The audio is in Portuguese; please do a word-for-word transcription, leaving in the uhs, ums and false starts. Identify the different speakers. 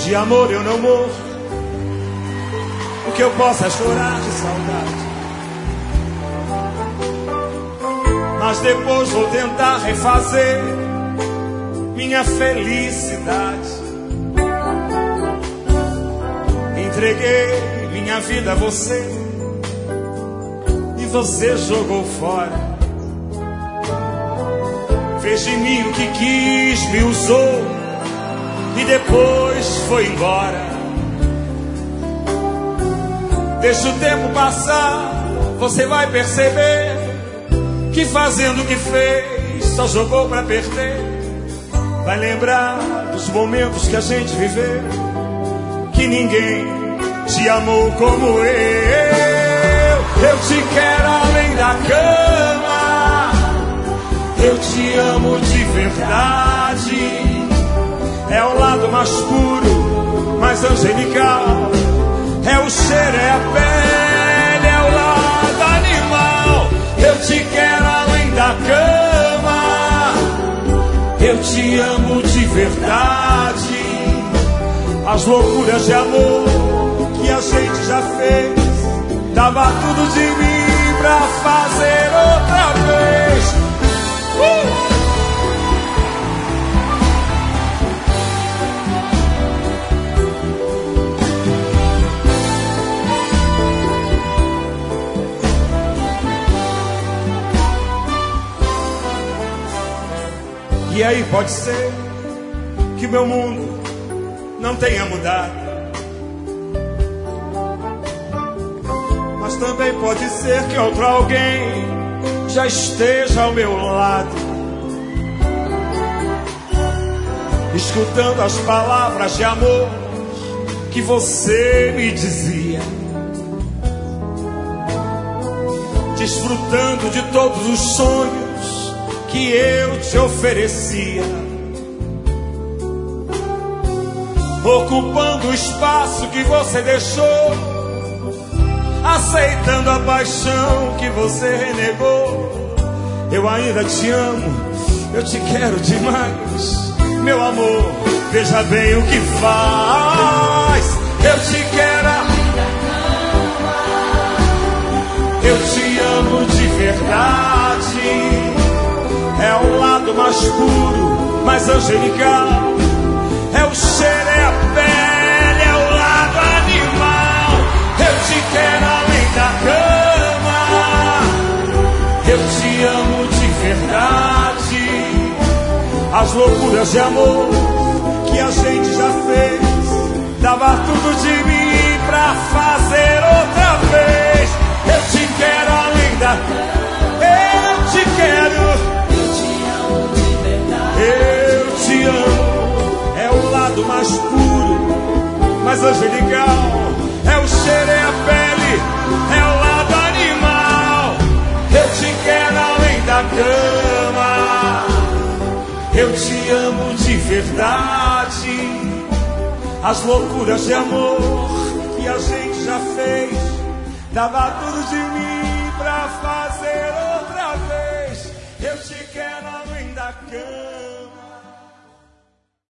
Speaker 1: De amor eu não morro, o que eu posso é chorar de saudade. Mas depois vou tentar refazer minha felicidade. Entreguei minha vida a você e você jogou fora. Fez de mim o que quis, me usou e depois foi embora. Deixa o tempo passar, você vai perceber que fazendo o que fez só jogou pra perder. Vai lembrar dos momentos que a gente viveu, que ninguém te amou como eu. Eu te quero além da cama, eu te amo de verdade. É o lado mais puro, mais angelical. É o cheiro, é a pele, é o lado animal. Eu te quero além da cama, eu te amo de verdade. As loucuras de amor que a gente já fez, dava tudo de mim pra fazer outra vez. uh! E aí pode ser que meu mundo não tenha mudado, mas também pode ser que outro alguém já esteja ao meu lado, escutando as palavras de amor que você me dizia, desfrutando de todos os sonhos que eu te oferecia, ocupando o espaço que você deixou, aceitando a paixão que você renegou. Eu ainda te amo, eu te quero demais, meu amor, veja bem o que faz. Eu te quero, eu te amo de verdade. É o lado mais puro, mais angelical. É o cheiro, é a pele, é o lado animal. Eu te quero além da cama, eu te amo de verdade. As loucuras de amor que a gente já fez, dava tudo de mim pra fazer outra vez. Eu te quero além da cama, eu te quero, eu te amo. É o lado mais puro, mais angelical. É o cheiro, é a pele, é o lado animal. Eu te quero além da cama, eu te amo de verdade. As loucuras de amor que a gente já fez, dava tudo de mim pra fazer outra vez. Eu te quero além da cama.